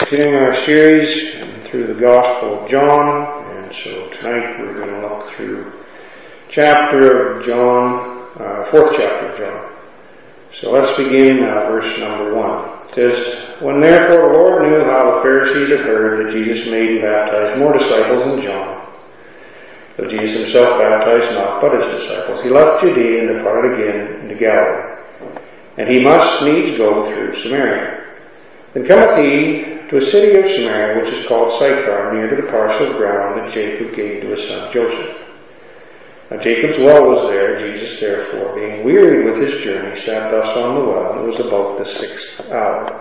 Continuing our series through the Gospel of John, and so tonight we're going to look through fourth chapter of John. So let's begin verse number 1. It says, "When therefore the Lord knew how the Pharisees had heard that Jesus made and baptized more disciples than John, though Jesus himself baptized not but his disciples, he left Judea and departed again into Galilee. And he must needs go through Samaria. Then cometh he to a city of Samaria, which is called Sychar, near to the parcel of ground that Jacob gave to his son Joseph. Now Jacob's well was there. Jesus therefore, being wearied with his journey, sat thus on the well, and it was about the 6th hour.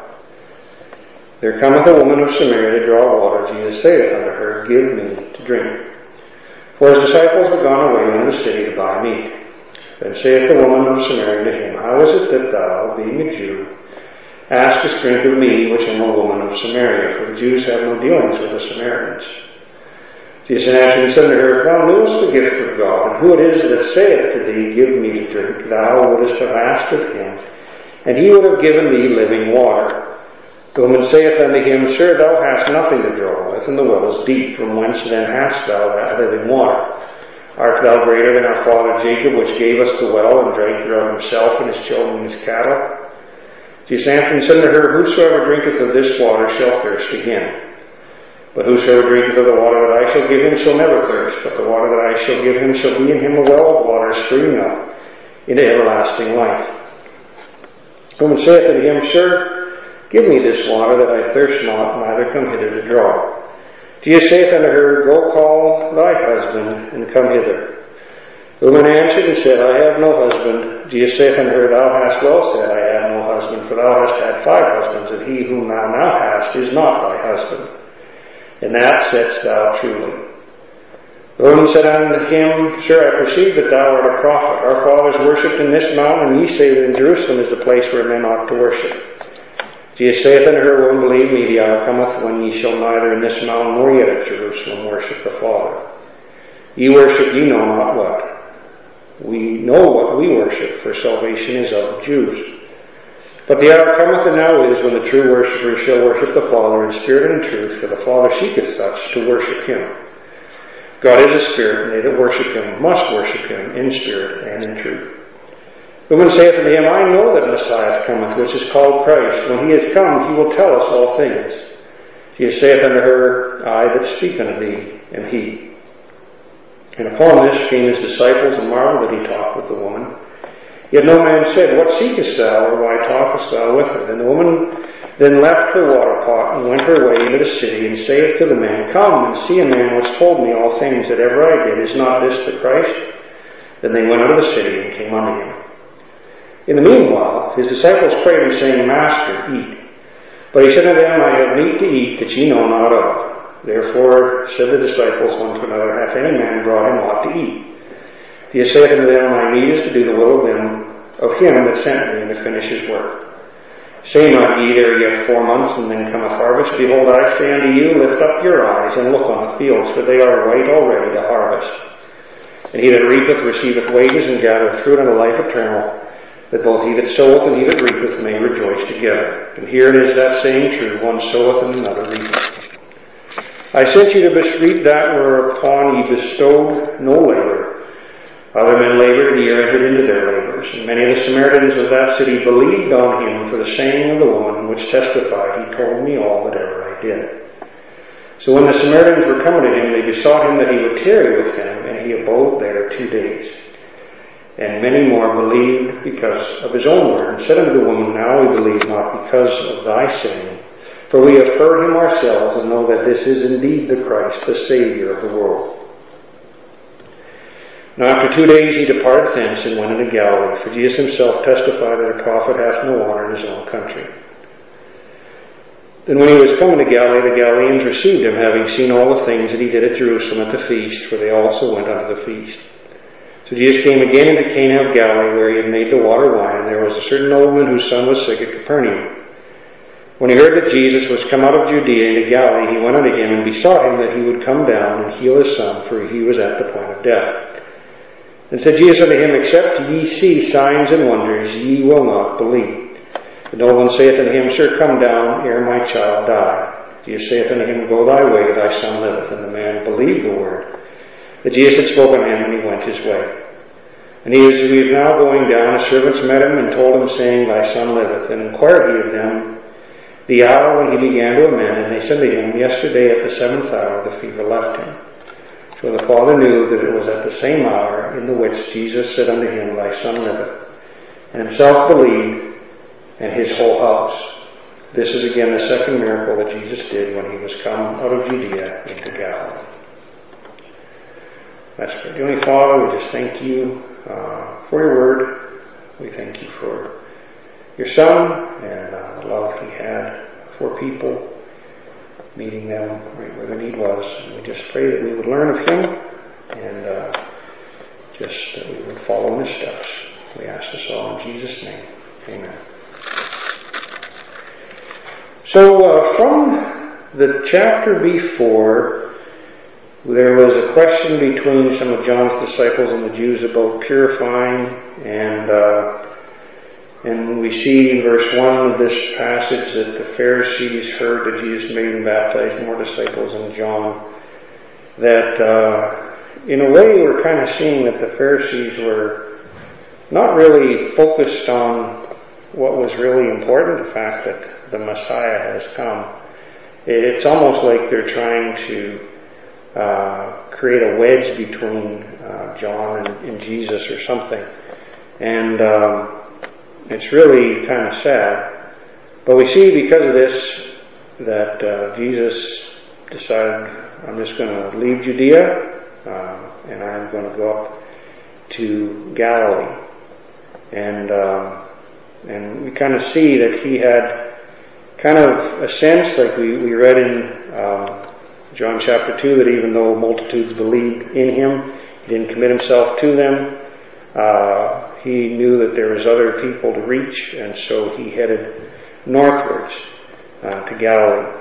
There cometh a woman of Samaria to draw water. Jesus saith unto her, Give me to drink. For his disciples had gone away into the city to buy meat. Then saith the woman of Samaria to him, How is it that thou, being a Jew, askest drink of me, which am a woman of Samaria? For the Jews have no dealings with the Samaritans. Jesus answered and said to her, If thou knewest the gift of God, and who it is that saith to thee, Give me to drink, thou wouldest have asked of him, and he would have given thee living water. The woman saith unto him, Sir, thou hast nothing to draw with, and the well is deep. From whence then hast thou that living water? Art thou greater than our father Jacob, which gave us the well, and drank thereof himself, and his children, and his cattle? Jesus answered and said to her, Whosoever drinketh of this water shall thirst again. But whosoever drinketh of the water that I shall give him shall never thirst, but the water that I shall give him shall be in him a well of water springing up into everlasting life. The woman saith unto him, Sir, give me this water that I thirst not, neither come hither to draw. Jesus saith unto her, Go call thy husband, and come hither. The woman answered and said, I have no husband. Jesus saith unto her, Thou hast well said, I have no husband, for thou hast had 5 husbands, and he whom thou now hast is not thy husband. And that saidst thou truly. The woman said unto him, Sir, I perceive that thou art a prophet. Our fathers worshipped in this mountain, and ye say that in Jerusalem is the place where men ought to worship. Jesus saith unto her, Woman, believe me, the hour cometh when ye shall neither in this mountain nor yet at Jerusalem worship the Father. Ye worship, ye know not what. We know what we worship, for salvation is of the Jews. But the hour cometh, and now is, when the true worshippers shall worship the Father in spirit and in truth, for the Father seeketh such to worship him. God is a spirit, and they that worship him must worship him in spirit and in truth. The woman saith unto him, I know that Messiah cometh, which is called Christ. When he is come, he will tell us all things. Jesus saith unto her, I that speak unto thee am he. And upon this came his disciples, and marveled that he talked with the woman. Yet no man said, What seekest thou, or why talkest thou with her? And the woman then left her water pot, and went her way into the city, and saith to the man, Come, and see a man which told me all things that ever I did. Is not this the Christ? Then they went out of the city, and came unto him. In the meanwhile, his disciples prayed him, saying, Master, eat. But he said unto them, I have meat to eat that ye know not of. Therefore said the disciples one to another, Hath any man brought him aught to eat? Jesus saith unto them, My meat is to do the will of him that sent me, and to finish his work. Say not ye, There are yet 4 months, and then cometh harvest. Behold, I say unto you, Lift up your eyes, and look on the fields, for they are white already to harvest. And he that reapeth receiveth wages, and gathereth fruit unto life eternal, that both he that soweth and he that reapeth may rejoice together. And herein is that saying true, one soweth and another reapeth. I sent you to reap that whereupon ye bestowed no labor. Other men labored, and ye entered into their labors. And many of the Samaritans of that city believed on him for the saying of the woman, which testified, He told me all that ever I did. So when the Samaritans were coming to him, they besought him that he would tarry with them, and he abode there 2 days. And many more believed because of his own word, and said unto the woman, Now we believe not because of thy saying, for we have heard him ourselves, and know that this is indeed the Christ, the Saviour of the world. Now after 2 days he departed thence, and went into Galilee, for Jesus himself testified that a prophet hath no honour in his own country. Then when he was coming to Galilee, the Galileans received him, having seen all the things that he did at Jerusalem at the feast, for they also went unto the feast. So Jesus came again into Cana of Galilee, where he had made the water wine, and there was a certain nobleman whose son was sick at Capernaum. When he heard that Jesus was come out of Judea into Galilee, he went unto him, and besought him that he would come down and heal his son, for he was at the point of death. And said Jesus unto him, Except ye see signs and wonders, ye will not believe. The nobleman saith unto him, Sir, come down ere my child die. Jesus saith unto him, Go thy way, thy son liveth. And the man believed the word that Jesus had spoken to him, and he went his way. And he was now going down. His servants met him and told him, saying, Thy son liveth. And inquired he of them the hour when he began to amend. And they said to him, Yesterday at the 7th hour the fever left him. So the father knew that it was at the same hour in the which Jesus said unto him, Thy son liveth. And himself believed, and his whole house. This is again the second miracle that Jesus did when he was come out of Judea into Galilee. Let's pray. Heavenly Father, we just thank you for your word. We thank you for your Son and the love he had for people, meeting them right where the need was. And we just pray that we would learn of him and just that we would follow in his steps. We ask this all in Jesus' name. Amen. So from the chapter before, there was a question between some of John's disciples and the Jews about purifying, and we see in verse 1 of this passage that the Pharisees heard that Jesus made and baptized more disciples than John. That in a way we're kind of seeing that the Pharisees were not really focused on what was really important, the fact that the Messiah has come. It's almost like they're trying to create a wedge between John and Jesus or something. And it's really kind of sad. But we see because of this that Jesus decided, I'm just going to leave Judea and I'm going to go up to Galilee. And we kind of see that he had kind of a sense, like we read in John chapter 2, that even though multitudes believed in him, he didn't commit himself to them. He knew that there was other people to reach, and so he headed northwards to Galilee.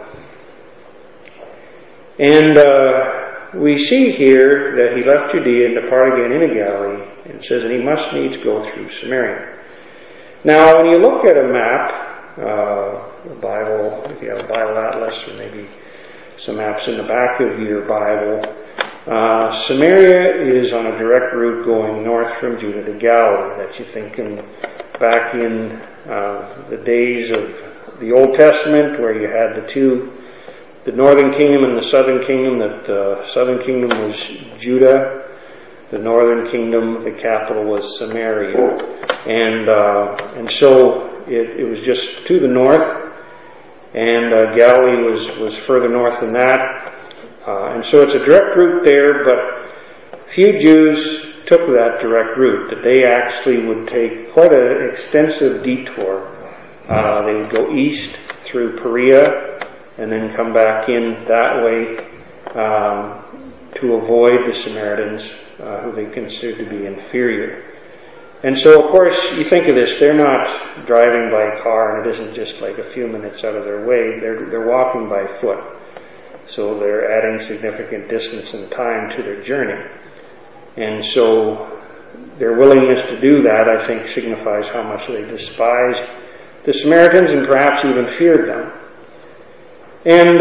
And we see here that he left Judea and departed again into Galilee, and it says that he must needs go through Samaria. Now, when you look at a map, a Bible, if you have a Bible atlas, or maybe some maps in the back of your Bible, Samaria is on a direct route going north from Judah to Galilee. That you think back in the days of the Old Testament, where you had the northern kingdom and the southern kingdom, that the southern kingdom was Judah, the northern kingdom, the capital was Samaria. And so it was just to the north, and Galilee was further north than that. And so it's a direct route there, but few Jews took that direct route, that they actually would take quite an extensive detour. They would go east through Perea and then come back in that way to avoid the Samaritans, who they considered to be inferior. And so, of course, you think of this, they're not driving by car, and it isn't just like a few minutes out of their way. They're walking by foot. So they're adding significant distance and time to their journey. And so their willingness to do that, I think, signifies how much they despised the Samaritans and perhaps even feared them. And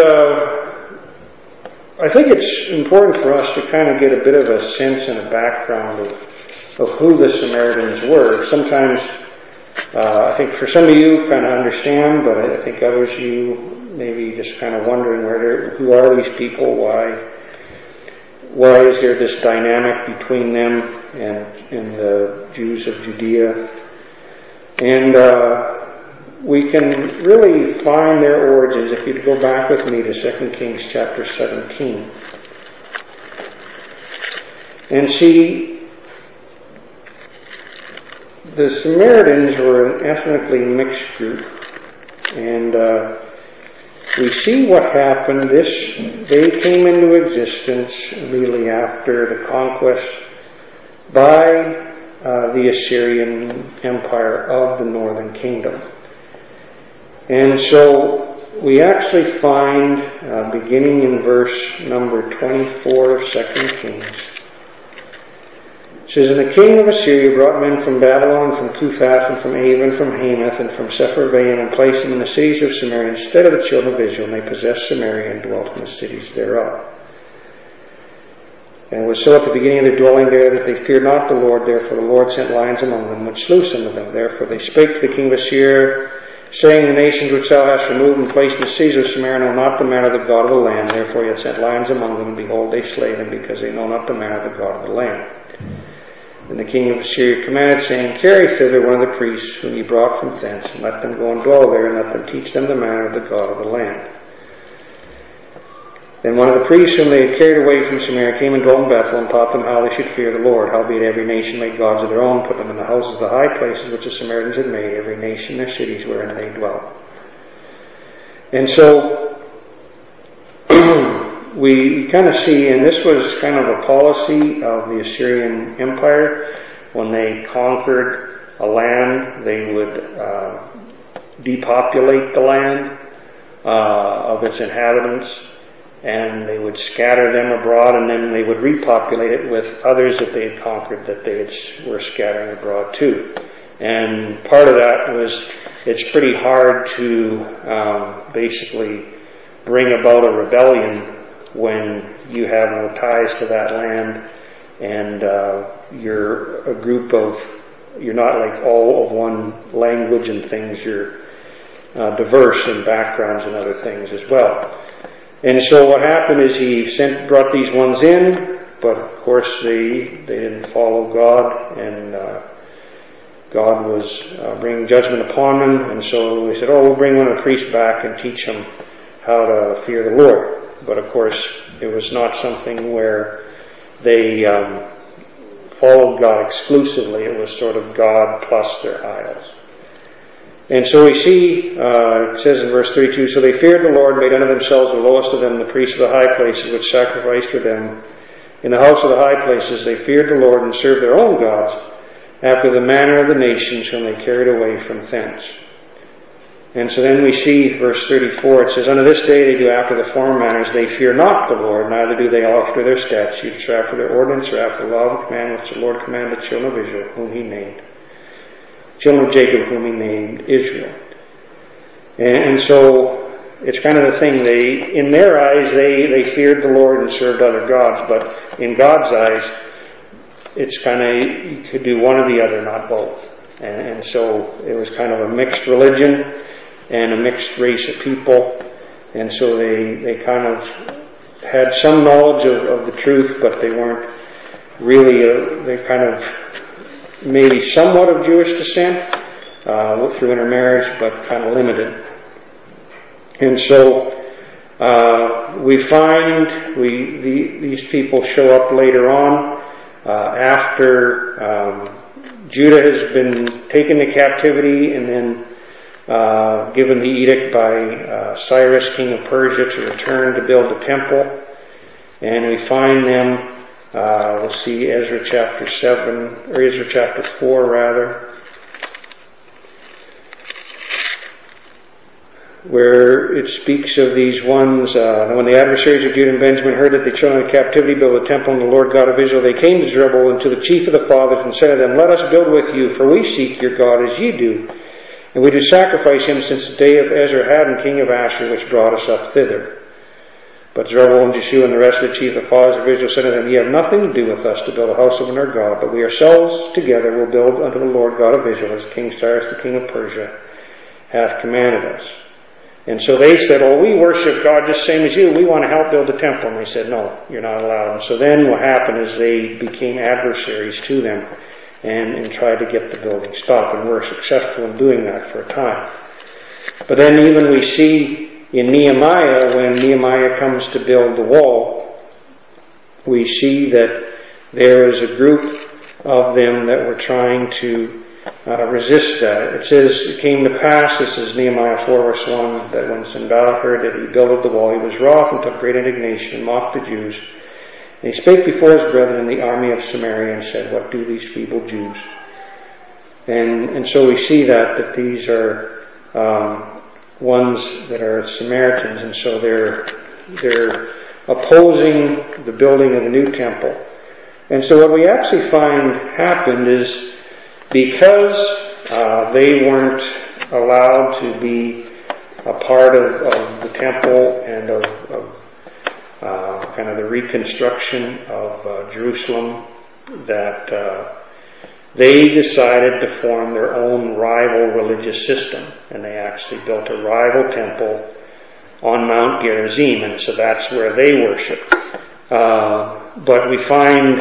I think it's important for us to kind of get a bit of a sense and a background of who the Samaritans were. Sometimes, I think for some of you kind of understand, but I think others you maybe just kind of wondering who are these people? Why is there this dynamic between them and the Jews of Judea? And we can really find their origins if you'd go back with me to 2 Kings chapter 17 and see. The Samaritans were an ethnically mixed group, and we see what happened. They came into existence immediately after the conquest by the Assyrian Empire of the Northern Kingdom. And so we actually find, beginning in verse number 24 of 2 Kings, It says, and the king of Assyria brought men from Babylon, and from Cuthath, and from Ava, and from Hamath, and from Sepharvaim, and placed them in the cities of Samaria instead of the children of Israel, and they possessed Samaria and dwelt in the cities thereof. And it was so at the beginning of their dwelling there that they feared not the Lord. Therefore the Lord sent lions among them, which slew some of them. Therefore they spake to the king of Assyria, saying, the nations which thou hast removed and placed in the cities of Samaria know not the manner of the God of the land. Therefore he hath sent lions among them, and behold, they slay them, because they know not the manner of the God of the land. And the king of Assyria commanded, saying, carry thither one of the priests whom ye brought from thence, and let them go and dwell there, and let them teach them the manner of the God of the land. Then one of the priests whom they had carried away from Samaria came and dwelt in Bethel, and taught them how they should fear the Lord. Howbeit every nation made gods of their own, put them in the houses of the high places which the Samaritans had made, every nation their cities wherein they dwelt. And so we kind of see, and this was kind of a policy of the Assyrian Empire. When they conquered a land, they would depopulate the land of its inhabitants, and they would scatter them abroad, and then they would repopulate it with others that they had conquered that they were scattering abroad too. And part of that was, it's pretty hard to basically bring about a rebellion when you have no ties to that land, and you're a group of, you're not like all of one language and things, you're diverse in backgrounds and other things as well. And so what happened is he brought these ones in, but of course they didn't follow God, and God was bringing judgment upon them. And so they said, we'll bring one of the priests back and teach them how to fear the Lord. But of course it was not something where they followed God exclusively. It was sort of God plus their idols. And so we see, it says in verse 32, so they feared the Lord, made unto themselves the lowest of them the priests of the high places, which sacrificed for them in the house of the high places. They feared the Lord and served their own gods, after the manner of the nations whom they carried away from thence. And so then we see, verse 34, it says, unto this day they do after the former manners. They fear not the Lord, neither do they after their statutes, or after their ordinance, or after the law of the command which the Lord commanded the children of Israel, whom he named. Children of Jacob, whom he named Israel. And so it's kind of the thing, in their eyes they feared the Lord and served other gods, but in God's eyes it's kind of, you could do one or the other, not both. And so it was kind of a mixed religion and a mixed race of people, and so they kind of had some knowledge of the truth, but they weren't really, they kind of maybe somewhat of Jewish descent through intermarriage, but kind of limited. And so we find these people show up later on after Judah has been taken to captivity and then given the edict by Cyrus, king of Persia, to return to build the temple. And we find them, we'll see Ezra chapter 7, or Ezra chapter 4 rather, where it speaks of these ones. When the adversaries of Judah and Benjamin heard that the children of captivity built a temple unto the Lord God of Israel, they came to Zerubbabel and to the chief of the fathers and said to them, let us build with you, for we seek your God as ye do, and we do sacrifice him since the day of Esarhaddon king of Ashur, which brought us up thither. But Zerubbabel and Jeshua and the rest of the chief of the fathers of Israel said to them, ye have nothing to do with us to build a house of our God, but we ourselves together will build unto the Lord God of Israel, as King Cyrus the king of Persia hath commanded us. And so they said, we worship God just the same as you. We want to help build the temple. And they said, no, you're not allowed. And so then what happened is they became adversaries to them and tried to get the building stopped, and were successful in doing that for a time. But then even we see in Nehemiah, when Nehemiah comes to build the wall, we see that there is a group of them that were trying to resist that. It says, it came to pass, this is Nehemiah 4 verse 1, that when Sanballat heard that he builded the wall, he was wroth and took great indignation and mocked the Jews. And he spake before his brethren in the army of Samaria and said, what do these feeble Jews? And so we see that these are ones that are Samaritans, and so they're opposing the building of the new temple. And so what we actually find happened is because they weren't allowed to be a part of the temple and of kind of the reconstruction of Jerusalem, that they decided to form their own rival religious system, and they actually built a rival temple on Mount Gerizim, and so that's where they worshiped. But we find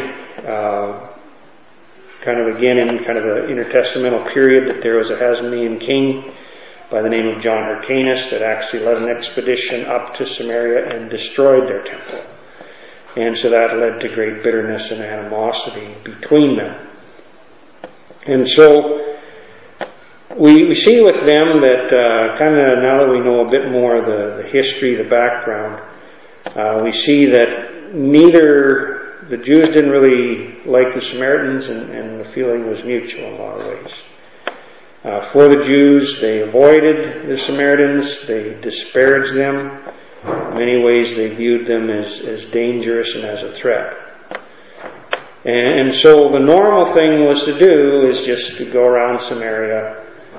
kind of again in kind of the intertestamental period that there was a Hasmonean king by the name of John Hyrcanus that actually led an expedition up to Samaria and destroyed their temple. And so that led to great bitterness and animosity between them. And so we see with them that kind of now that we know a bit more of the history, the background, we see that neither the Jews didn't really like the Samaritans, and the feeling was mutual in a lot of ways. For the Jews, they avoided the Samaritans, they disparaged them. In many ways, they viewed them as dangerous and as a threat. And so the normal thing was to do is just to go around Samaria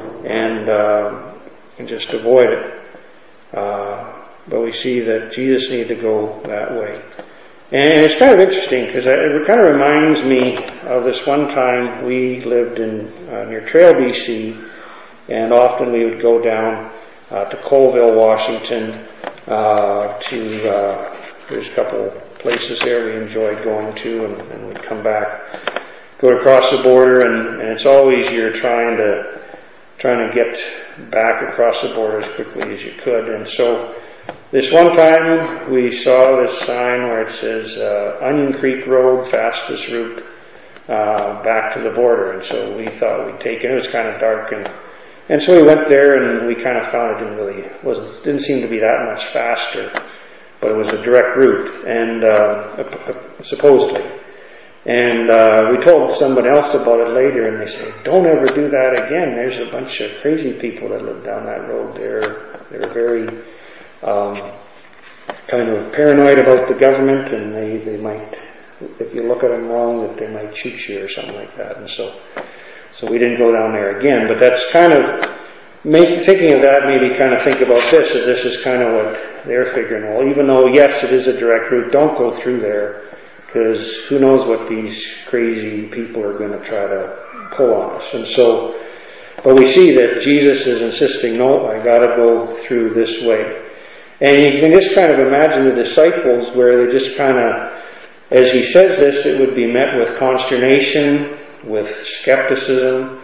and just avoid it. But we see that Jesus needed to go that way. And it's kind of interesting because it kind of reminds me of this one time we lived in near Trail, BC, and often we would go down to Colville, Washington. There's a couple places there we enjoyed going to, and we'd come back, go across the border, and it's always you're trying to get back across the border as quickly as you could. And so this one time we saw this sign where it says Onion Creek Road, fastest route back to the border. And so we thought we'd take it. It was kind of dark, and so we went there, and we kind of found it didn't seem to be that much faster, but it was a direct route, and supposedly. And we told someone else about it later, and they said, "Don't ever do that again. There's a bunch of crazy people that live down that road. They're very kind of paranoid about the government, and they might, if you look at them wrong, that they might shoot you or something like that." And so we didn't go down there again. But that's kind of thinking of that made me kind of think about this. That this is kind of what they're figuring. Well, even though yes, it is a direct route, don't go through there, because who knows what these crazy people are going to try to pull on us. And so, but we see that Jesus is insisting, no, I got to go through this way. And you can just kind of imagine the disciples where they just kind of, as he says this, it would be met with consternation, with skepticism,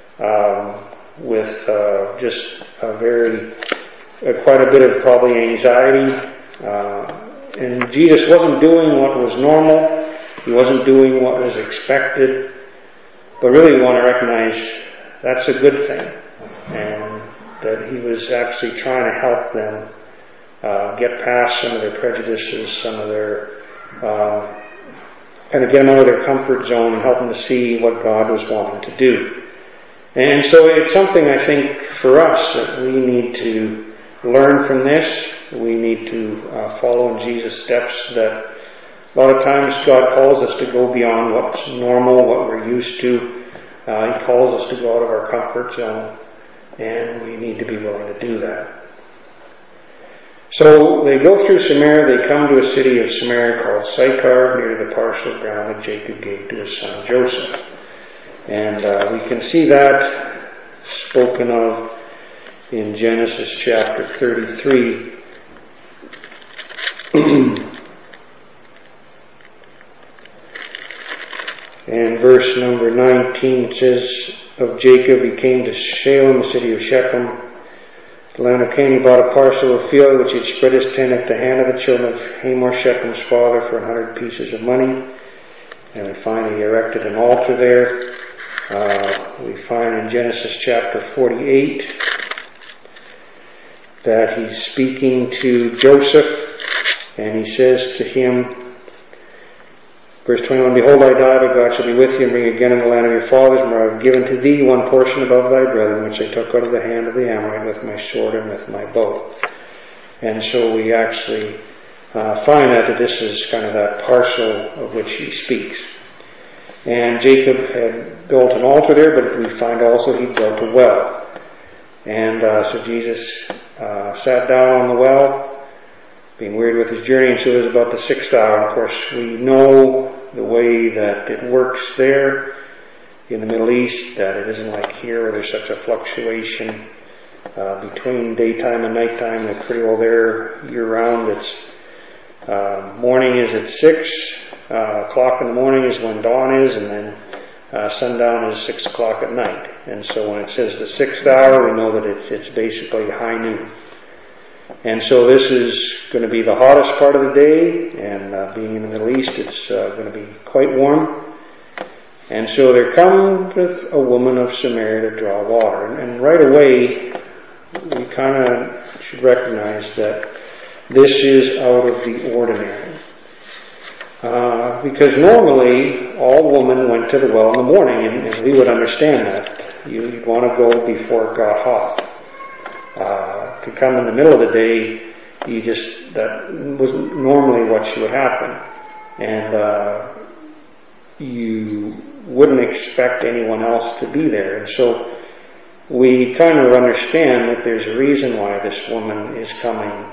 with just quite a bit of probably anxiety. And Jesus wasn't doing what was normal. He wasn't doing what was expected. But really we want to recognize that's a good thing. And that he was actually trying to help them get past some of their prejudices, some of their kind of get them out of their comfort zone and help them to see what God was wanting to do. And so it's something I think for us that we need to learn from this. We need to follow in Jesus' steps, that a lot of times God calls us to go beyond what's normal, what we're used to. He calls us to go out of our comfort zone, and we need to be willing to do that. So they go through Samaria. They come to a city of Samaria called Sychar, near the parcel of ground that Jacob gave to his son Joseph. And we can see that spoken of in Genesis chapter 33. And verse number 19 says, of Jacob he came to Shalem, the city of Shechem, the land of Canaan. He bought a parcel of field which he had spread his tent at the hand of the children of Hamor, Shechem's father, for 100 pieces of money. And we find he erected an altar there. We find in Genesis chapter 48 that he's speaking to Joseph, and he says to him, verse 21, behold, I die, but God shall be with you and bring you again in the land of your fathers, and I have given to thee one portion above thy brethren, which I took out of the hand of the Amorite with my sword and with my bow. And so we actually find that this is kind of that parcel of which he speaks. And Jacob had built an altar there, but we find also he built a well. And so Jesus sat down on the well, being wearied with his journey, and so it was about the 6th hour. Of course, we know the way that it works there in the Middle East, that it isn't like here where there's such a fluctuation between daytime and nighttime. They're pretty well there year-round. It's morning is at 6 o'clock in the morning is when dawn is, and then sundown is 6 o'clock at night. And so when it says the 6th hour, we know that it's basically high noon. And so this is going to be the hottest part of the day, and being in the Middle East, it's going to be quite warm. And so there cometh a woman of Samaria to draw water. And right away, we kind of should recognize that this is out of the ordinary. Because normally, all women went to the well in the morning, and we would understand that. You'd want to go before it got hot. To come in the middle of the day, that was normally what would happen. And you wouldn't expect anyone else to be there. And so we kind of understand that there's a reason why this woman is coming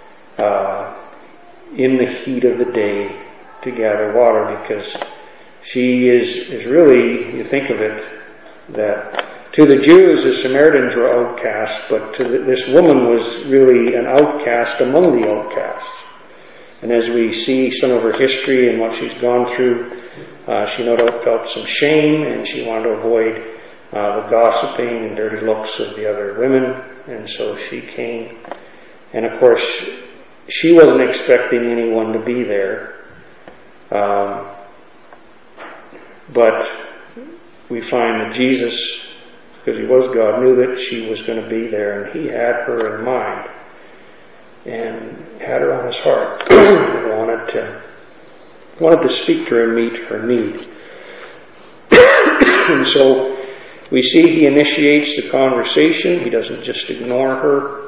in the heat of the day to gather water, because she is really, you think of it, that to the Jews, the Samaritans were outcasts, but this woman was really an outcast among the outcasts. And as we see some of her history and what she's gone through, she no doubt felt some shame, and she wanted to avoid the gossiping and dirty looks of the other women. And so she came. And of course, she wasn't expecting anyone to be there. But we find that Jesus, because he was God, knew that she was going to be there, and he had her in mind and had her on his heart. wanted to speak to her and meet her need. And so we see he initiates the conversation. He doesn't just ignore her.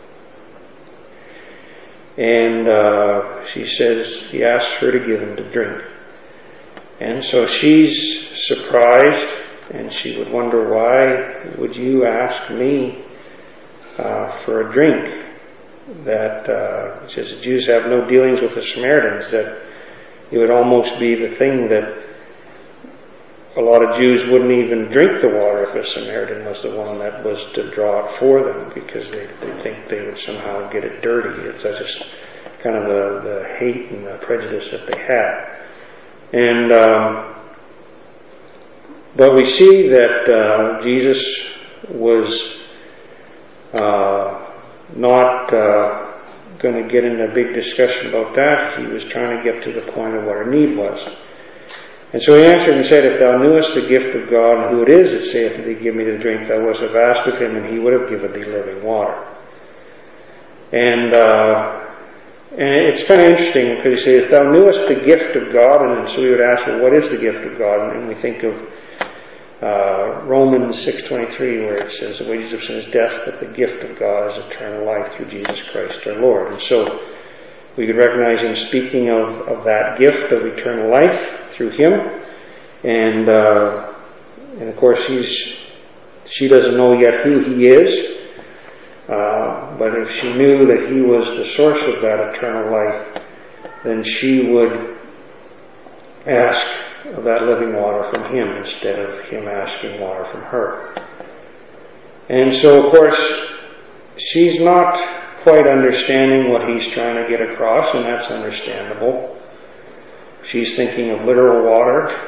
And he asks her to give him to drink. And so she's surprised, and she would wonder, why would you ask me for a drink? That it says the Jews have no dealings with the Samaritans, that it would almost be the thing that a lot of Jews wouldn't even drink the water if a Samaritan was the one that was to draw it for them, because they think they would somehow get it dirty. It's just kind of the hate and the prejudice that they had. And but we see that Jesus was not going to get into a big discussion about that. He was trying to get to the point of what her need was. And so he answered and said, If thou knewest the gift of God, and who it is that saith to thee, Give me to drink, thou wouldst have asked of him, and he would have given thee living water. And it's kind of interesting, because he says, If thou knewest the gift of God, and so we would ask, well, what is the gift of God? And we think of Romans 6:23, where it says, The wages of sin is death, but the gift of God is eternal life through Jesus Christ our Lord. And so we could recognize him speaking of that gift of eternal life through him. And of course, she doesn't know yet who he is. But if she knew that he was the source of that eternal life, then she would ask of that living water from him instead of him asking water from her. And so, of course, she's not quite understanding what he's trying to get across, and that's understandable. She's thinking of literal water,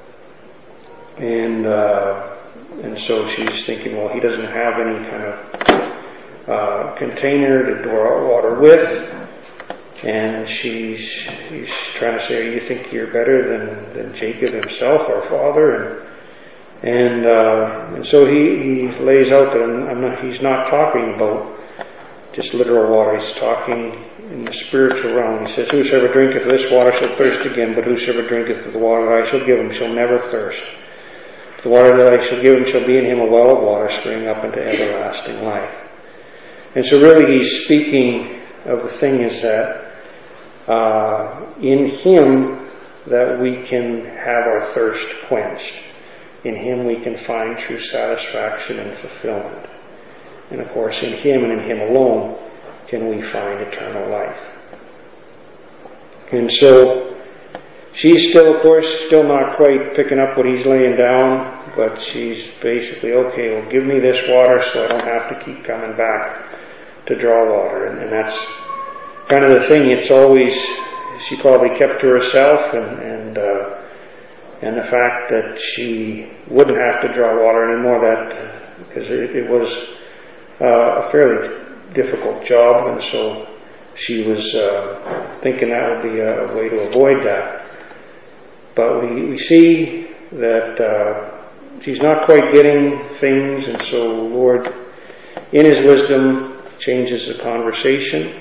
and so she's thinking, well, he doesn't have any kind of container to draw water with, and he's trying to say, you think you're better than Jacob himself, our father, and so he lays out that he's not talking about just literal water. He's talking in the spiritual realm. He says, Whosoever drinketh of this water shall thirst again, but whosoever drinketh of the water that I shall give him shall never thirst. The water that I shall give him shall be in him a well of water springing up into everlasting life. And so really he's speaking of the thing is that in him that we can have our thirst quenched. In Him we can find true satisfaction and fulfillment. And of course, in Him and in Him alone can we find eternal life. And so, she's still, of course, still not quite picking up what he's laying down, but she's basically, okay, well, give me this water so I don't have to keep coming back to draw water. And that's kind of the thing. It's always, she probably kept to herself, and the fact that she wouldn't have to draw water anymore, that because it was a fairly difficult job, and so she was thinking that would be a way to avoid that. But we see that she's not quite getting things, and so Lord, in His wisdom, changes the conversation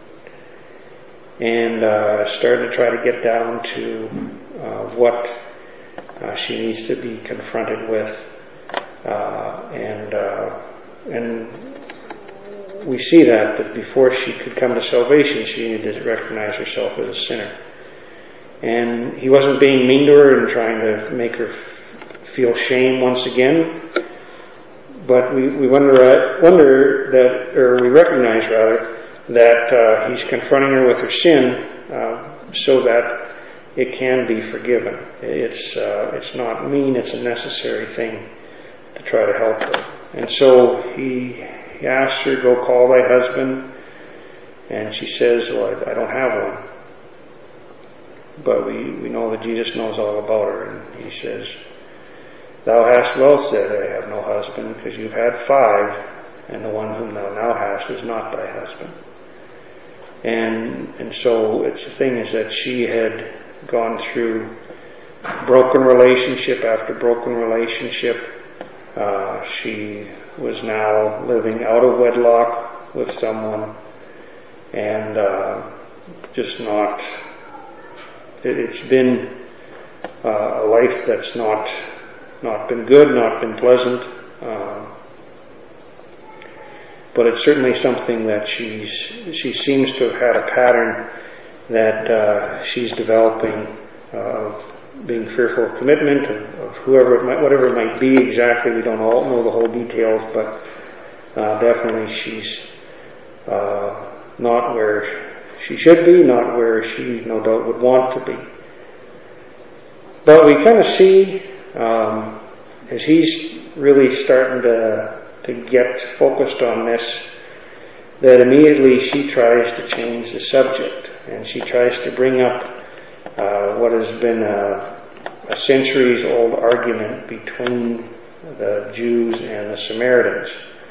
and started to try to get down to what she needs to be confronted with, and we see that before she could come to salvation, she needed to recognize herself as a sinner. And He wasn't being mean to her and trying to make her feel shame once again, but we wonder that, or we recognize rather, that He's confronting her with her sin so that it can be forgiven. It's not mean, it's a necessary thing to try to help her. And so He asks her, go call thy husband, and she says, well, I don't have one. But we know that Jesus knows all about her, and He says, thou hast well said, I have no husband, because you've had 5, and the one whom thou now hast is not thy husband. And so it's the thing is that she had gone through broken relationship after broken relationship. She was now living out of wedlock with someone, and just not, it's been a life that's not been good, not been pleasant, but it's certainly something that she seems to have had a pattern that she's developing of being fearful of commitment, of whoever it might, whatever it might be exactly. We don't all know the whole details, but definitely she's not where she should be, not where she no doubt would want to be. But we kind of see, as he's really starting to get focused on this, that immediately she tries to change the subject, and she tries to bring up what has been a centuries-old argument between the Jews and the Samaritans.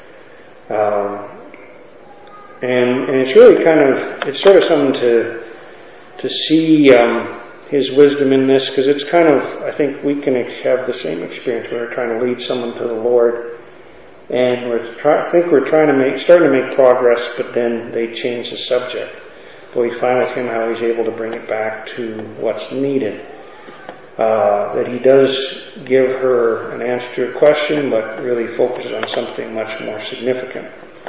And it's really it's sort of something to see His wisdom in this, because it's kind of, I think we can have the same experience when we're trying to lead someone to the Lord, and we're starting to make progress, but then they change the subject. But we find with Him how He's able to bring it back to what's needed. That He does give her an answer to a question, but really focuses on something much more significant.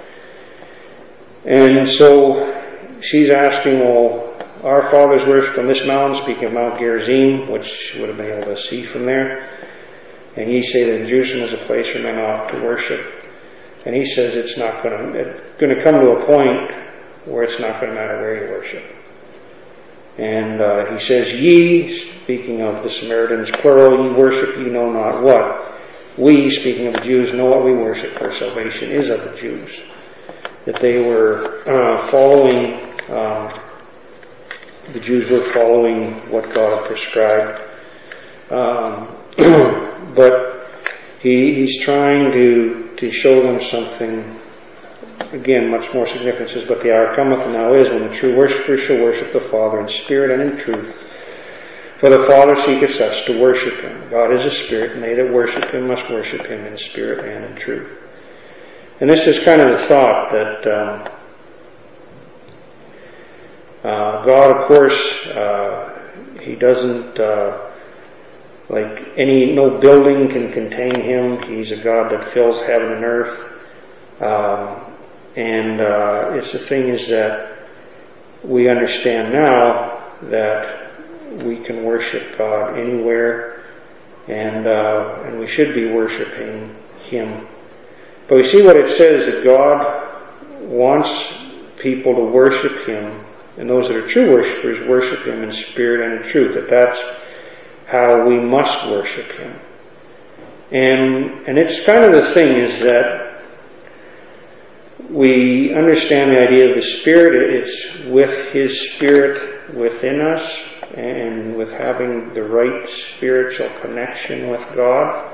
And so she's asking, well, our fathers worshipped on this mountain, speaking of Mount Gerizim, which would have been able to see from there. And ye say that Jerusalem is a place where men ought to worship. And He says it's going to come to a point where it's not going to matter where you worship. And He says, ye, speaking of the Samaritans, plural, ye worship ye know not what. We, speaking of the Jews, know what we worship, for salvation is of the Jews. That they were following, the Jews were following what God had prescribed. But He's trying to show them something, again, much more significant. Says, but the hour cometh, and now is, when the true worshippers shall worship the Father in spirit and in truth. For the Father seeketh such to worship Him. God is a spirit, and they that worship Him must worship Him in spirit and in truth. And this is kind of the thought that God, of course, He doesn't, no building can contain Him. He's a God that fills heaven and earth. And it's the thing is that we understand now that we can worship God anywhere, and we should be worshiping Him. But we see what it says, that God wants people to worship Him, and those that are true worshipers worship Him in spirit and in truth, that's how we must worship Him. And it's kind of the thing is that we understand the idea of the Spirit. It's with His Spirit within us, and with having the right spiritual connection with God.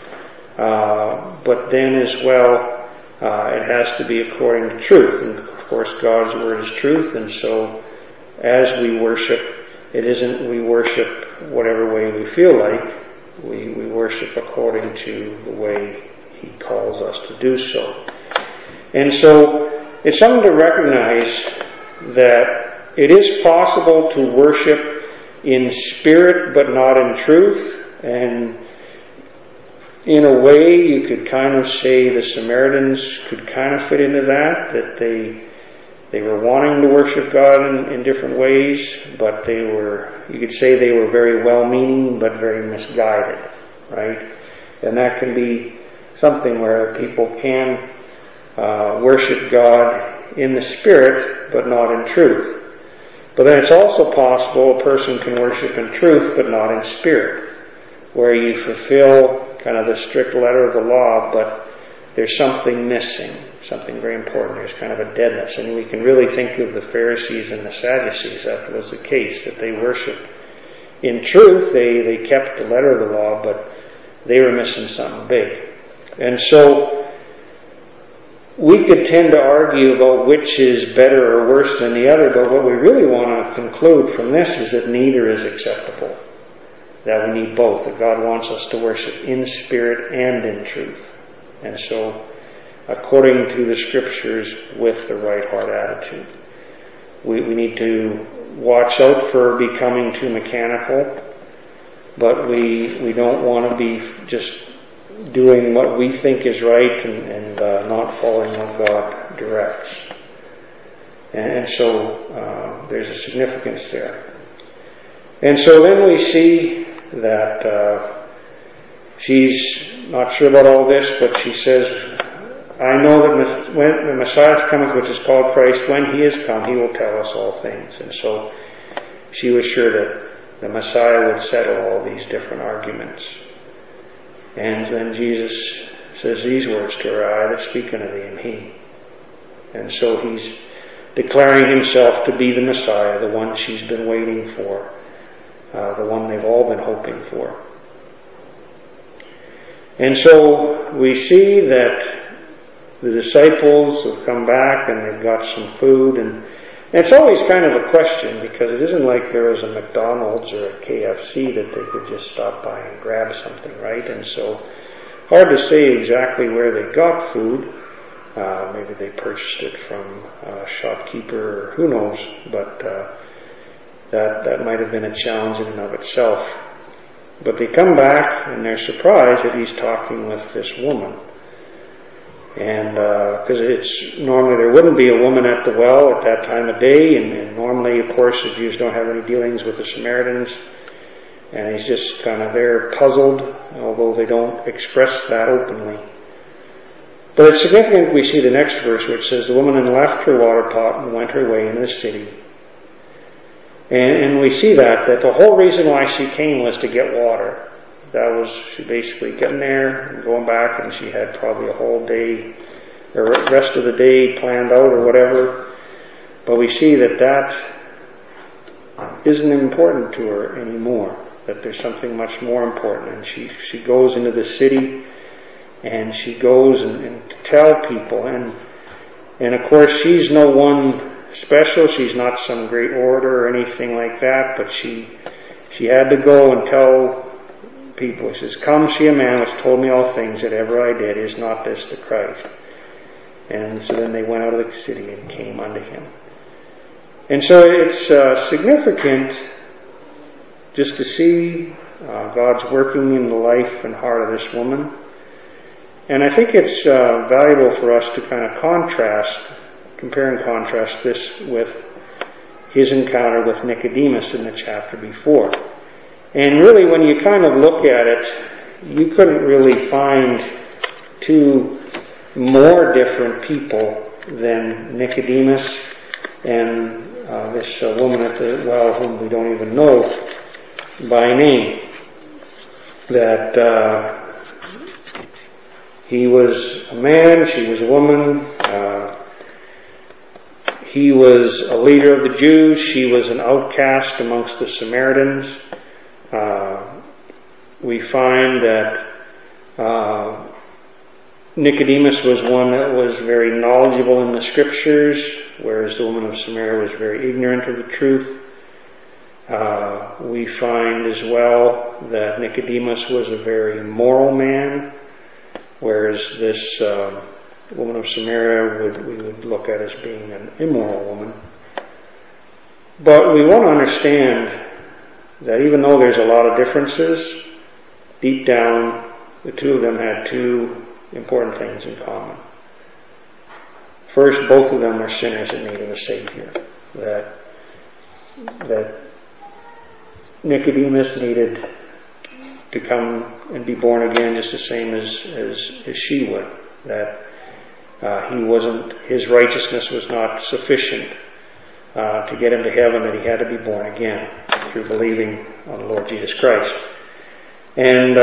But then as well, it has to be according to truth. And of course, God's Word is truth. And so as we worship, it isn't we worship whatever way we feel like. We worship according to the way He calls us to do so. And so it's something to recognize that it is possible to worship in spirit but not in truth. And in a way, you could kind of say the Samaritans could kind of fit into that they were wanting to worship God in different ways, but you could say they were very well-meaning but very misguided, right? And that can be something where people can worship God in the Spirit but not in truth. But then it's also possible a person can worship in truth but not in spirit, where you fulfill kind of the strict letter of the law, but there's something missing, something very important. There's kind of a deadness. And we can really think of the Pharisees and the Sadducees. That was the case, that they worshiped in truth. They kept the letter of the law, but they were missing something big. And so we could tend to argue about which is better or worse than the other, but what we really want to conclude from this is that neither is acceptable. That we need both, that God wants us to worship in spirit and in truth. And so, according to the Scriptures, with the right heart attitude. We need to watch out for becoming too mechanical, but we don't want to be just doing what we think is right and not following what God directs. And so there's a significance there. And so then we see that she's not sure about all this, but she says, I know that when the Messiah cometh, which is called Christ, when He is come, He will tell us all things. And so she was sure that the Messiah would settle all these different arguments. And then Jesus says these words to her, I that speak unto thee am He. And so He's declaring Himself to be the Messiah, the one she's been waiting for, the one they've all been hoping for. And so we see that the disciples have come back and they've got some food, and it's always kind of a question, because it isn't like there was a McDonald's or a KFC that they could just stop by and grab something, right? And so hard to say exactly where they got food. Maybe they purchased it from a shopkeeper, or who knows, but that might have been a challenge in and of itself. But they come back and they're surprised that He's talking with this woman. And because it's normally there wouldn't be a woman at the well at that time of day, and normally, of course, the Jews don't have any dealings with the Samaritans. And He's just kind of there puzzled, although they don't express that openly. But it's significant we see the next verse, which says, the woman then left her water pot and went her way into the city. And we see that the whole reason why she came was to get water. That was, she basically getting there and going back, and she had probably a whole day, or rest of the day planned out or whatever. But we see that isn't important to her anymore, that there's something much more important. And she goes into the city, and she goes and to tell people. And of course, she's no one special. She's not some great orator or anything like that, but she had to go and tell people. She says, come see a man which told me all things that ever I did. Is not this the Christ? And so then they went out of the city and came unto Him. And so it's significant just to see God's working in the life and heart of this woman. And I think it's valuable for us to kind of compare and contrast this with his encounter with Nicodemus in the chapter before. And really, when you kind of look at it, you couldn't really find two more different people than Nicodemus and this woman at the well, whom we don't even know by name. That he was a man, she was a woman. He was a leader of the Jews. She was an outcast amongst the Samaritans. We find that Nicodemus was one that was very knowledgeable in the Scriptures, whereas the woman of Samaria was very ignorant of the truth. We find as well that Nicodemus was a very moral man, whereas this woman of Samaria we would look at as being an immoral woman. But we want to understand that even though there's a lot of differences, deep down, the two of them had two important things in common. First, both of them were sinners in need of a Savior. That Nicodemus needed to come and be born again just the same as she would. That his righteousness was not sufficient to get him to heaven, that he had to be born again through believing on the Lord Jesus Christ. And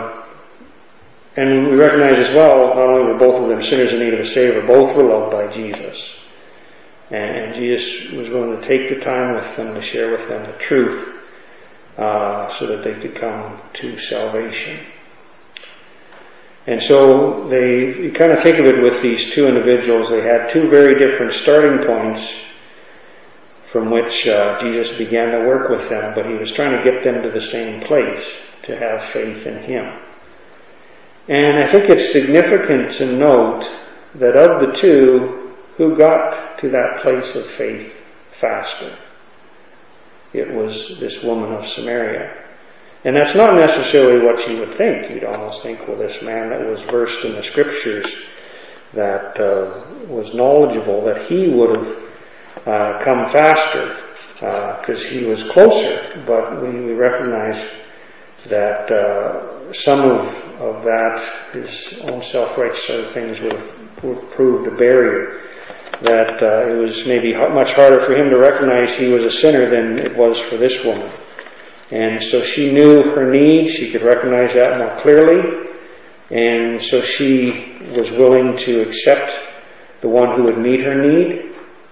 we recognize as well, not only were both of them sinners in need of a Savior, both were loved by Jesus. And Jesus was willing to take the time with them to share with them the truth so that they could come to salvation. And so you kind of think of it with these two individuals. They had two very different starting points from which Jesus began to work with them, but he was trying to get them to the same place, to have faith in him. And I think it's significant to note that of the two, who got to that place of faith faster? It was this woman of Samaria. And that's not necessarily what you would think. You'd almost think, well, this man that was versed in the Scriptures, that was knowledgeable, that he would have come faster because he was closer. But we recognize that some of that, his own self-righteous other things, would have proved a barrier. That it was maybe much harder for him to recognize he was a sinner than it was for this woman. And so she knew her need. She could recognize that more clearly. And so she was willing to accept the one who would meet her need.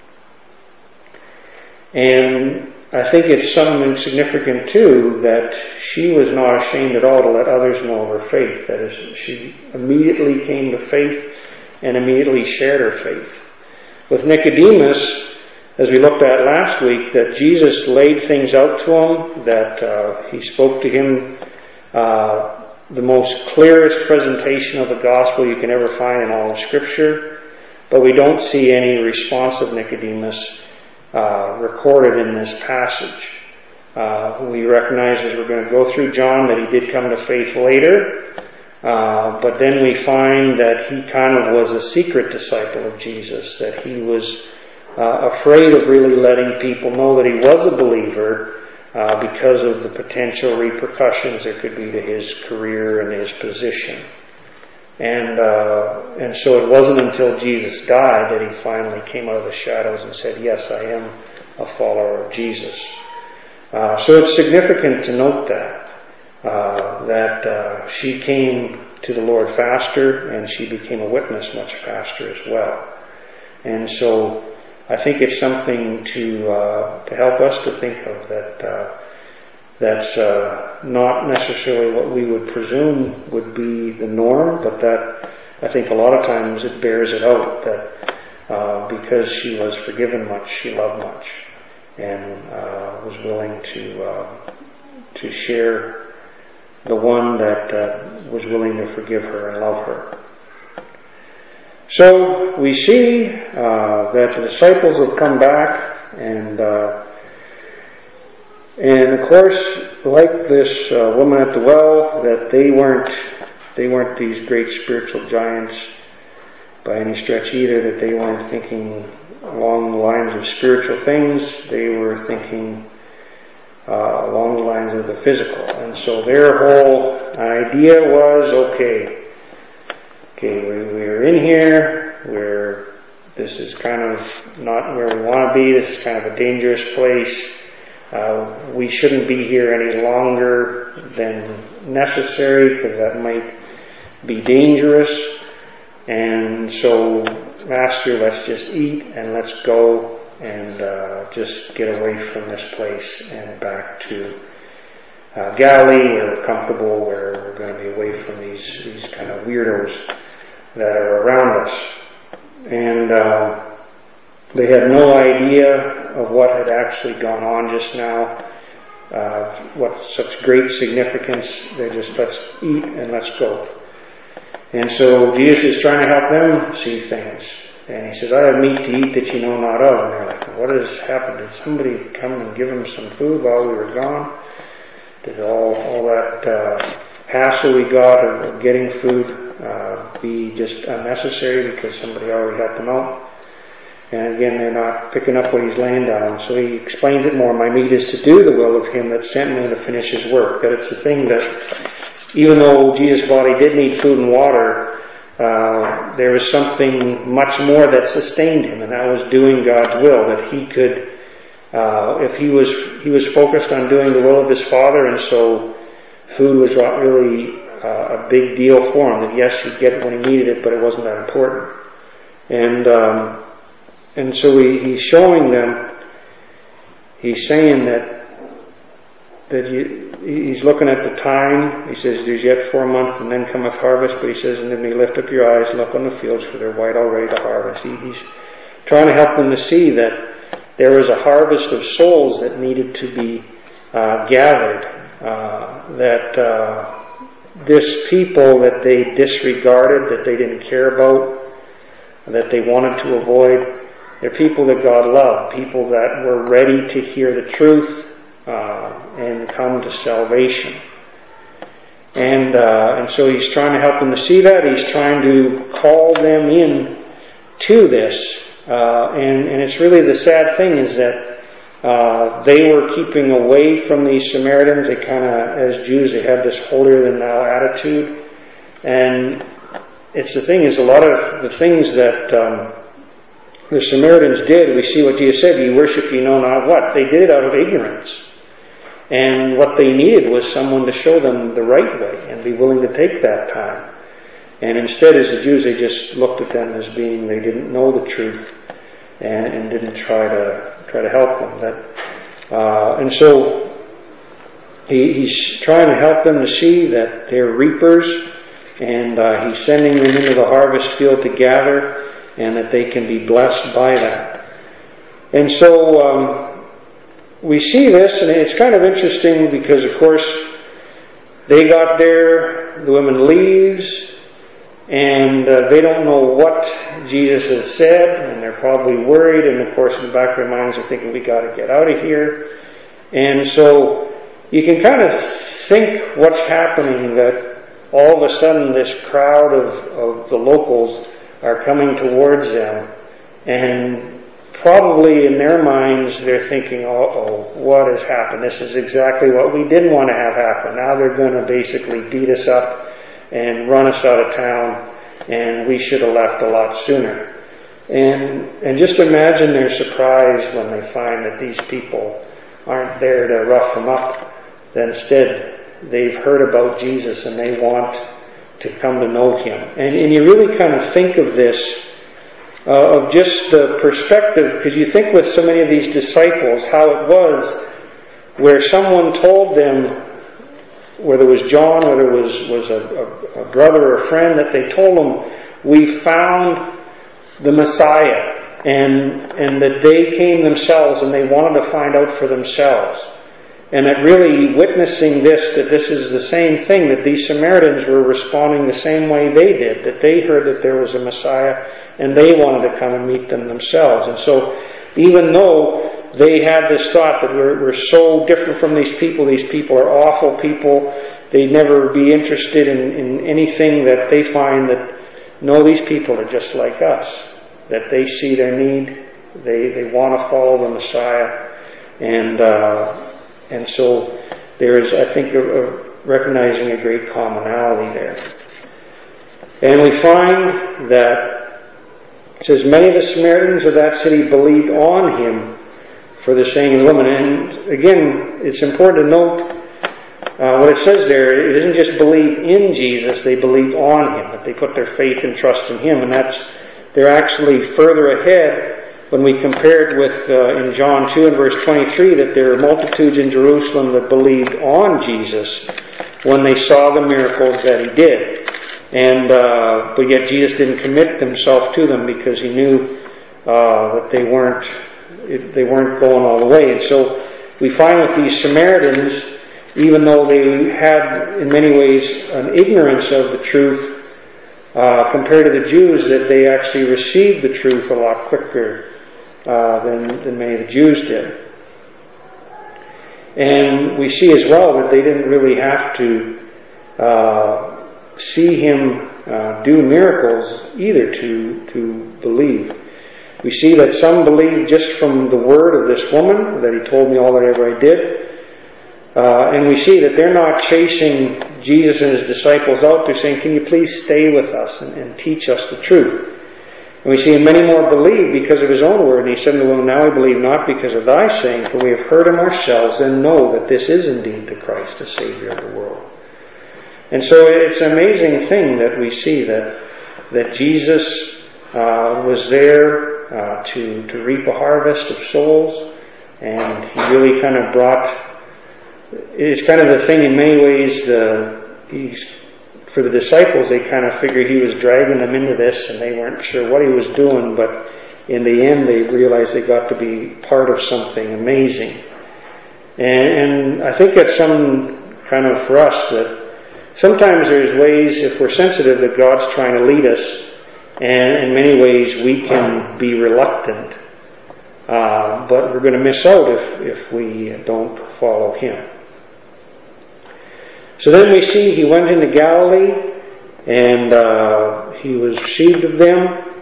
And I think it's something significant too that she was not ashamed at all to let others know of her faith. That is, she immediately came to faith and immediately shared her faith. With Nicodemus, as we looked at last week, that Jesus laid things out to him, that he spoke to him the most clearest presentation of the gospel you can ever find in all of Scripture. But we don't see any response of Nicodemus recorded in this passage. We recognize as we're going to go through John that he did come to faith later, but then we find that he kind of was a secret disciple of Jesus, that he was afraid of really letting people know that he was a believer because of the potential repercussions there could be to his career and his position. And so it wasn't until Jesus died that he finally came out of the shadows and said, yes, I am a follower of Jesus. So it's significant to note that she came to the Lord faster, and she became a witness much faster as well. And so I think it's something to help us to think of, that's not necessarily what we would presume would be the norm, but that I think a lot of times it bears it out, that because she was forgiven much, she loved much, and was willing to share the one that was willing to forgive her and love her. So we see that the disciples have come back, and of course, like this woman at the well, that they weren't these great spiritual giants by any stretch either, that they weren't thinking along the lines of spiritual things. They were thinking along the lines of the physical. And so their whole idea was, okay, we're in here, this is kind of not where we want to be, this is kind of a dangerous place. We shouldn't be here any longer than necessary because that might be dangerous. And so, Master, let's just eat and let's go and just get away from this place and back to Galilee, where we're comfortable, where we're going to be away from these kind of weirdos that are around us. And they had no idea of what had actually gone on just now, what such great significance. They just, let's eat and let's go. And so Jesus is trying to help them see things. And he says, I have meat to eat that you know not of. And they're like, what has happened? Did somebody come and give them some food while we were gone? Did all that hassle we got of getting food be just unnecessary because somebody already helped them out? And again, they're not picking up what he's laying down. So he explains it more. My meat is to do the will of him that sent me to finish his work. That it's the thing that, even though Jesus' body did need food and water, there was something much more that sustained him, and that was doing God's will. That he could, if he was focused on doing the will of his Father, and so food was not really a big deal for him. That yes, he'd get it when he needed it, but it wasn't that important. And so he's showing them. He's saying he's looking at the time. He says, there's yet 4 months and then cometh harvest. But he says, and then we lift up your eyes and look on the fields, for they're white already to harvest. He's trying to help them to see that there was a harvest of souls that needed to be gathered. That this people that they disregarded, that they didn't care about, that they wanted to avoid, they're people that God loved, people that were ready to hear the truth and come to salvation. And so he's trying to help them to see that. He's trying to call them in to this. And it's really the sad thing is that they were keeping away from these Samaritans. They kind of, as Jews, they had this holier-than-thou attitude. And it's the thing is, a lot of the things that the Samaritans did, we see what Jesus said, ye worship ye know not what. They did it out of ignorance. And what they needed was someone to show them the right way and be willing to take that time. And instead, as the Jews, they just looked at them as being, they didn't know the truth and didn't try to help them. And so he's trying to help them to see that they're reapers, and he's sending them into the harvest field to gather, and that they can be blessed by that. And so we see this, and it's kind of interesting because, of course, they got there, the woman leaves, and they don't know what Jesus has said, and they're probably worried, and of course in the back of their minds they're thinking, we got to get out of here. And so you can kind of think what's happening, that all of a sudden this crowd of the locals are coming towards them, and probably in their minds they're thinking, uh-oh, what has happened? This is exactly what we didn't want to have happen. Now they're going to basically beat us up and run us out of town, and we should have left a lot sooner. And just imagine their surprise when they find that these people aren't there to rough them up, that instead they've heard about Jesus and they want to come to know Him. And you really kind of think of this, of just the perspective, because you think with so many of these disciples how it was where someone told them, whether it was John, whether it was a brother or a friend, that they told them, we found the Messiah, and that they came themselves and they wanted to find out for themselves. And that really witnessing this, that this is the same thing, that these Samaritans were responding the same way they did, that they heard that there was a Messiah and they wanted to come and meet them themselves. And so even though they had this thought that we're so different from these people are awful people, they'd never be interested in anything, that they find that, no, these people are just like us, that they see their need They want to follow the Messiah, and so there's, I think, recognizing a great commonality there. And we find that it says many of the Samaritans of that city believed on him for the saying of the woman. And again, it's important to note what it says there. It isn't just believe in Jesus; they believed on him, that they put their faith and trust in him, and they're actually further ahead. When we compared with in John 2 and verse 23 that there were multitudes in Jerusalem that believed on Jesus when they saw the miracles that he did. And but yet Jesus didn't commit himself to them because he knew that they weren't going all the way. And so we find with these Samaritans, even though they had in many ways an ignorance of the truth compared to the Jews, that they actually received the truth a lot quicker than many of the Jews did. And we see as well that they didn't really have to see him do miracles either to believe. We see that some believed just from the word of this woman, that he told me all that ever I did. And we see that they're not chasing Jesus and his disciples out. They're saying, can you please stay with us and teach us the truth? And we see many more believe because of his own word. And he said to the woman, now we believe not because of thy saying, for we have heard him ourselves and know that this is indeed the Christ, the Savior of the world. And so it's an amazing thing that we see that Jesus was there to reap a harvest of souls, and he really kind of brought. It's kind of the thing in many ways. For the disciples, they kind of figured he was dragging them into this, and they weren't sure what he was doing. But in the end, they realized they got to be part of something amazing. And I think that's some kind of for us that. Sometimes there's ways, if we're sensitive, that God's trying to lead us, and in many ways we can be reluctant, but we're going to miss out if we don't follow him. So then we see he went into Galilee, and he was received of them,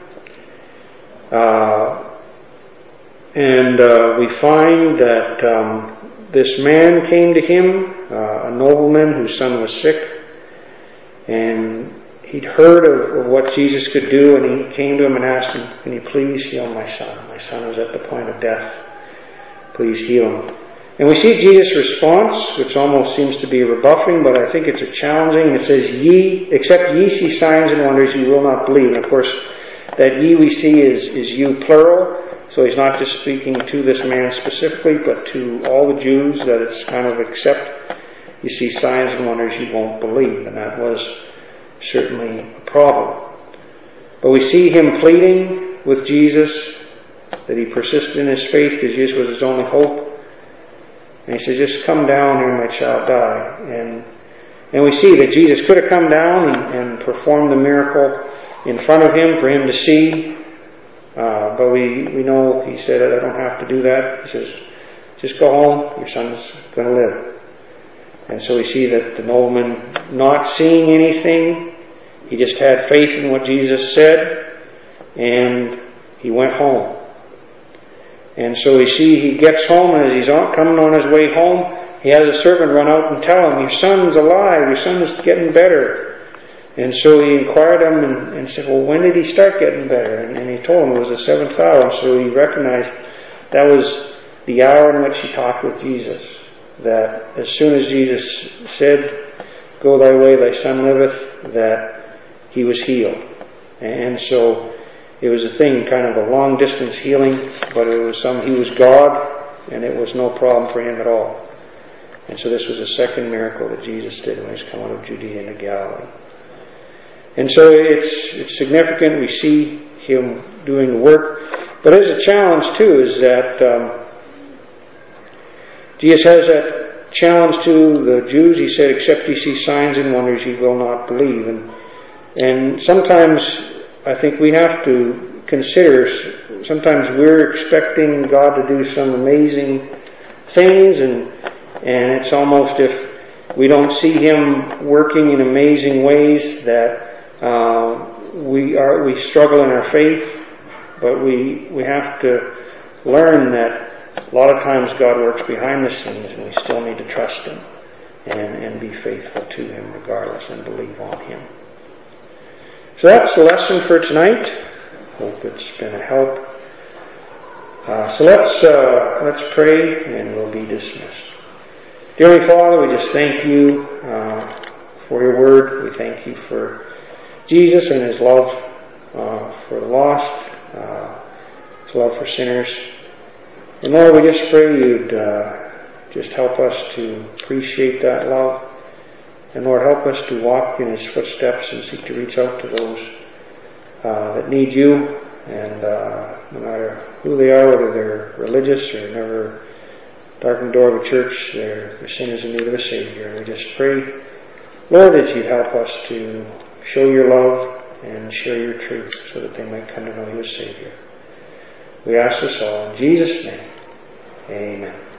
and we find that this man came to him, a nobleman whose son was sick. And he'd heard of what Jesus could do, and he came to him and asked him, can you please heal my son? My son is at the point of death. Please heal him. And we see Jesus' response, which almost seems to be rebuffing, but I think it's a challenging. It says, except ye see signs and wonders, ye will not believe. And of course, that ye we see is you plural. So he's not just speaking to this man specifically, but to all the Jews, that it's kind of except you see signs and wonders, you won't believe. And that was certainly a problem. But we see him pleading with Jesus that he persisted in his faith because Jesus was his only hope. And he said, just come down here and my child die. And we see that Jesus could have come down and performed the miracle in front of him for him to see. But we know he said, I don't have to do that. He says, just go home, your son's going to live. And so we see that the nobleman, not seeing anything, he just had faith in what Jesus said, and he went home. And so we see he gets home, and as he's coming on his way home, he has a servant run out and tell him, your son's alive, your son's getting better. And so he inquired him and said, well, when did he start getting better? And he told him it was the 7th hour. So he recognized that was the hour in which he talked with Jesus. That as soon as Jesus said, go thy way, thy son liveth, that he was healed. And so it was a thing, kind of a long distance healing, but it was he was God, and it was no problem for him at all. And so this was the second miracle that Jesus did when he was coming out of Judea into Galilee. And so it's significant. We see him doing the work. But there's a challenge too, is that Jesus has that challenge to the Jews. He said, except ye see signs and wonders, ye will not believe. And sometimes I think we have to consider, sometimes we're expecting God to do some amazing things, and it's almost if we don't see him working in amazing ways that we struggle in our faith. But we have to learn that a lot of times God works behind the scenes, and we still need to trust Him and be faithful to Him regardless and believe on Him. So that's the lesson for tonight. Hope it's been a help. So let's pray and we'll be dismissed. Dear Heavenly Father, we just thank You for Your Word. We thank You for Jesus and His love for the lost, His love for sinners. And Lord, we just pray You'd just help us to appreciate that love. And Lord, help us to walk in His footsteps and seek to reach out to those that need You. And no matter who they are, whether they're religious or never darkened the door of a church, they're sinners in need of a Savior. And we just pray, Lord, that You'd help us to show Your love and share Your truth so that they might come to know You as Savior. We ask this all in Jesus' name. Amen.